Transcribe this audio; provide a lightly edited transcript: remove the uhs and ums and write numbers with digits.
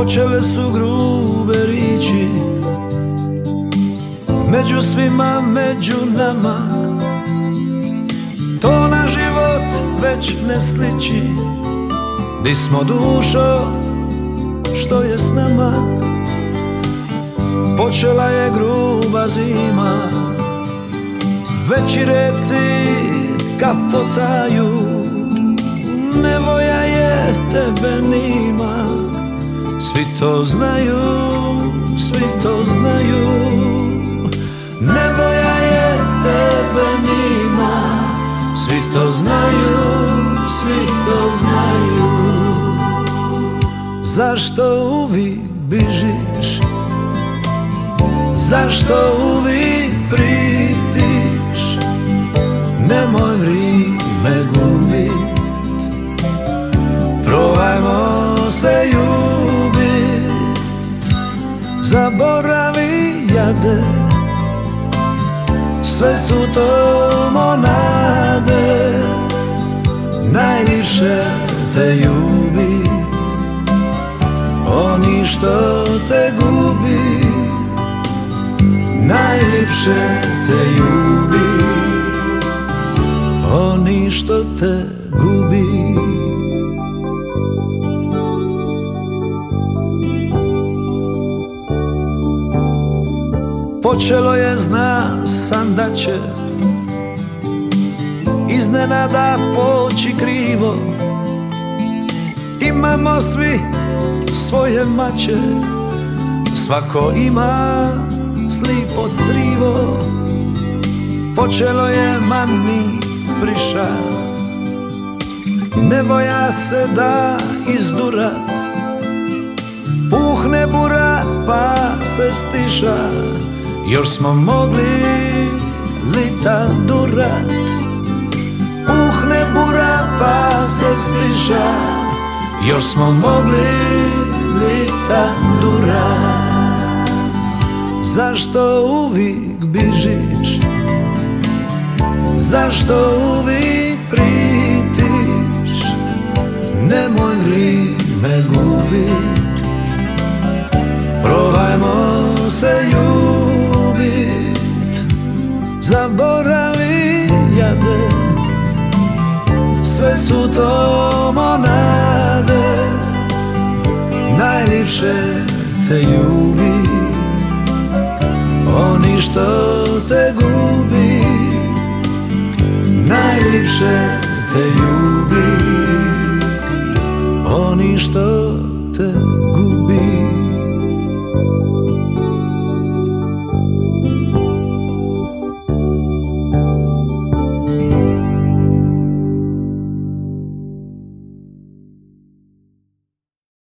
Počele su grube riči među svima, među nama. To na život već ne sliči. Di smo dušo, što je s nama? Počela je gruba zima, veći reci kapotaju. Nevolja je, tebe nima, svi to znaju, svi to znaju. Nevolja je, tebe nima, svi to znaju, svi to znaju. Zašto uvijek bižiš? Zašto uvijek pritiš? Nemoj vrime gubit, probajmo se ljubit. Zaboravi jade, sve su to monade. Najviše te ljubi oni što te gubi. Najljepše te ljubi oni što te gubi. Počelo je, zna sam da će iznenada poći krivo. Imamo svi svoje mače, svako ima slipo crivo. Počelo je, mani priša, nevolja se da izdurat. Puhne bura pa se stiša, još smo mogli lita durat. Puhne bura pa se stiša, još smo mogli lita durat. Zašto uvijek bižiš? Zašto uvijek pritiš? Nemoj vrime gubit, probajmo se ljubit. Zaboravi jade, sve su to monade. Najljepše te ljubi oni što te gubi. Najljepše te ljubi oni što te gubi.